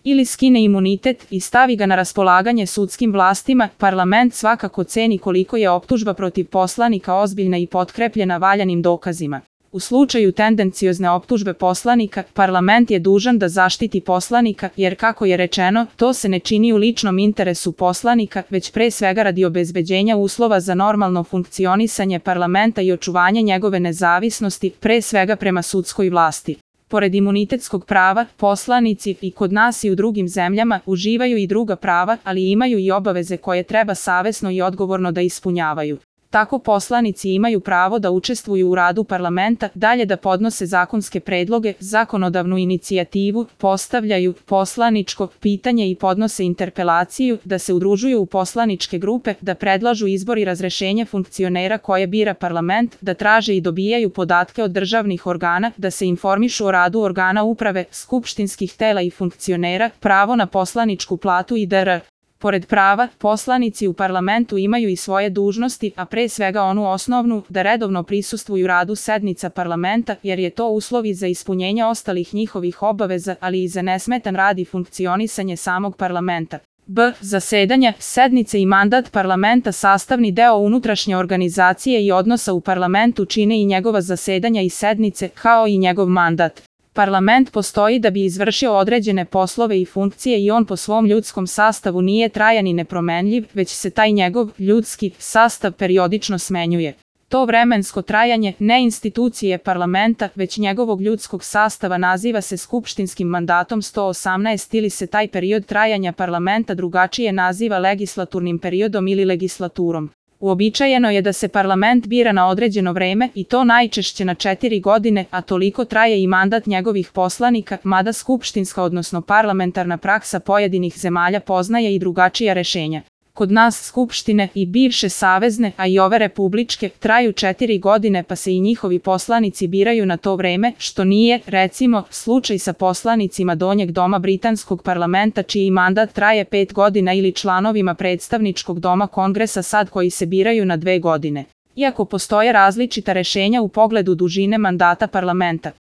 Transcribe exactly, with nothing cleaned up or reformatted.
ili skine imunitet i stavi ga na raspolaganje sudskim vlastima, parlament svakako ceni koliko je optužba protiv poslanika ozbiljna i potkrepljena valjanim dokazima. U slučaju tendenciozne optužbe poslanika, parlament je dužan da zaštiti poslanika, jer kako je rečeno, to se ne čini u ličnom interesu poslanika, već pre svega radi obezbeđenja uslova za normalno funkcionisanje parlamenta i očuvanje njegove nezavisnosti, pre svega prema sudskoj vlasti. Pored imunitetskog prava, poslanici i kod nas i u drugim zemljama uživaju i druga prava, ali imaju i obaveze koje treba savesno i odgovorno da ispunjavaju. Tako poslanici imaju pravo da učestvuju u radu parlamenta, dalje da podnose zakonske predloge, zakonodavnu inicijativu, postavljaju poslaničko pitanje i podnose interpelaciju, da se udružuju u poslaničke grupe, da predlažu izbor i razrešenje funkcionera koje bira parlament, da traže i dobijaju podatke od državnih organa, da se informišu o radu organa uprave, skupštinskih tela i funkcionera, pravo na poslaničku platu itd. Pored prava, poslanici u parlamentu imaju i svoje dužnosti, a pre svega onu osnovnu, da redovno prisustvuju radu sednica parlamenta, jer je to uslov i za ispunjenje ostalih njihovih obaveza, ali i za nesmetan rad i funkcionisanje samog parlamenta. B. Zasedanja, sednice i mandat parlamenta sastavni deo unutrašnje organizacije i odnosa u parlamentu čine i njegova zasedanja i sednice, kao i njegov mandat. Parlament postoji da bi izvršio određene poslove i funkcije i on po svom ljudskom sastavu nije trajan i nepromenljiv, već se taj njegov ljudski sastav periodično smenjuje. To vremensko trajanje ne institucije parlamenta, već njegovog ljudskog sastava naziva se skupštinskim mandatom sto osamnaest ili se taj period trajanja parlamenta drugačije naziva legislaturnim periodom ili legislaturom. Uobičajeno je da se parlament bira na određeno vreme i to najčešće na četiri godine, a toliko traje i mandat njegovih poslanika, mada skupštinska odnosno parlamentarna praksa pojedinih zemalja poznaje i drugačija rešenja. Kod nas skupštine i bivše savezne, a i ove republičke, traju četiri godine pa se i njihovi poslanici biraju na to vreme, što nije, recimo, slučaj sa poslanicima Donjeg doma britanskog parlamenta čiji mandat traje pet godina ili članovima predstavničkog doma kongresa sad koji se biraju na dve godine. Iako postoje različita rešenja u pogledu dužine mandata parlamenta.